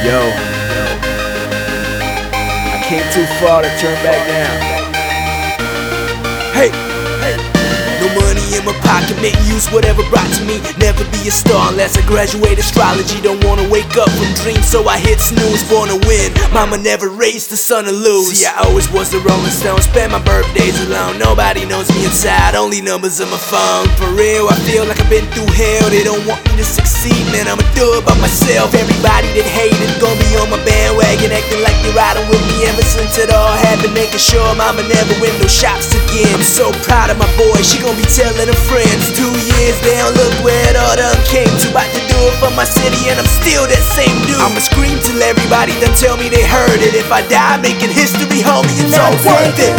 Yo, I came too far to turn back now. Hey, no money in my pocket, make use whatever brought to me. Never be a star unless I graduate astrology. Don't wanna wake up from dreams, so I hit snooze. Born to win, mama never raised the son to lose. See, I always was the Rolling Stone, spend my birthdays alone. Nobody knows me inside, only numbers on my phone. For real, I feel like I've been through hell. They don't want me to succeed, man, I'ma do it by myself. Everybody that hated gon' be on my bandwagon, acting like they're riding with me ever since it all happened. Making sure mama never window shops again. I'm so proud of my boy, she gon' be telling her friends. 2 years down, look where it all done came to. About to do it for my city and I'm still that same dude. I'ma scream till everybody done tell me they heard it. If I die making history, homie, it's all worth it.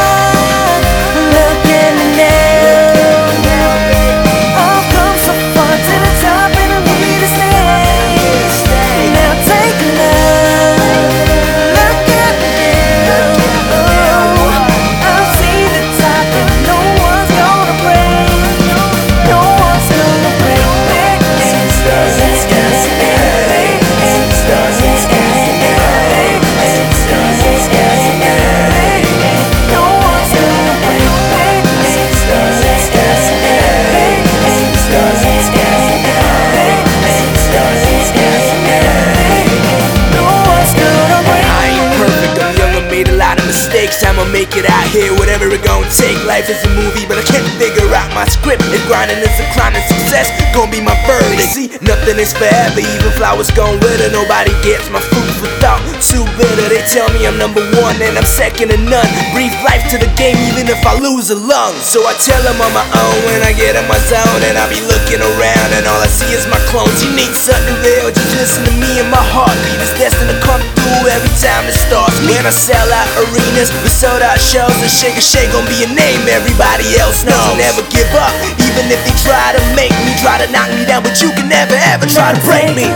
Look in the now. I've come so far to the top and I'm here to stay. Now take a look. Look at me now. I see the top and no one's gonna break. No one's gonna break me. Stars and skies and air. Stars and skies and air. Stars and skies and air. No one's gonna break me. Stars and skies and air. Stars and skies and air. Stars and skies and air. No one's gonna break me. I ain't perfect, I'm young, I made a lot of mistakes. I'ma make it out here, whatever it gon' take. Life is a movie, but I can't figure out my script. If grinding is a crime, and success gon' be my verdict. See, nothing is forever, even flowers gon' wither. Nobody gets my food for thought, too bitter. They tell me I'm number one and I'm second to none. Breathe life to the game even if I lose a lung. So I tell them on my own when I get in my zone. And I be looking around and all I see is my clones. You need something real, just listen to me and my heartbeat is destined to come through every time it starts. When I sell out arenas, we sold out shows, and Shake a Shake gon' be a name everybody else knows. So never give up, even if they try to make me, try to knock me down, but you can never ever try to break me.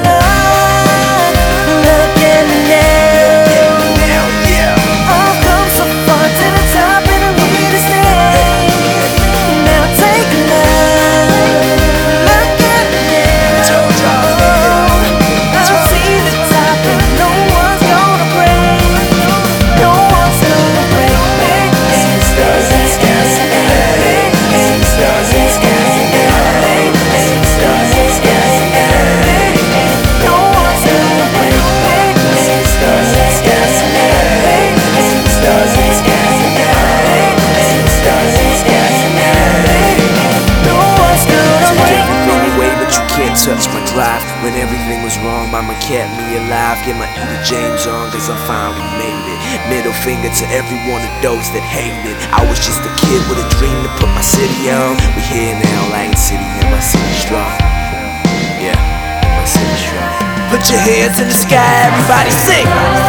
Look in the now. I've come so far to the top and I'm here to stay. Now take a look. Look at me now. I see the top and no one's gonna break. No one's gonna break me. Stars and skies and air. Stars and skies and air. Stars and skies and air. No one's gonna break me. Stars and skies and air. Stars and skies and air. Stars and skies and air. No one's gonna break Take me away, but you can't touch my drive. When everything was wrong, mama kept me alive. Get my Etta James on, cause I finally made it. Middle finger to every one of those that hated. I was just a kid with a dream to put my city on. We here now, Lion City, and my city strong. Yeah, my city strong. Put your hands in the sky, everybody sing.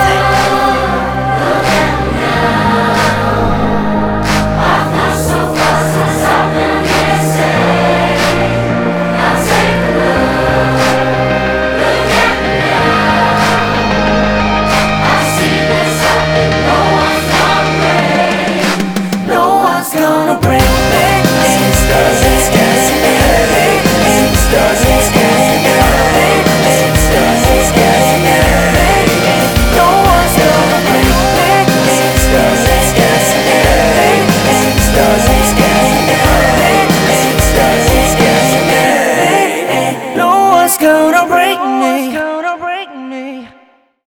No one's gonna break me. Stars and skies and air. Stars and skies and air. Stars and skies and air. No one's gonna break me. Stars and skies and air. Stars and skies and air. Stars and skies and air. No one's gonna break me.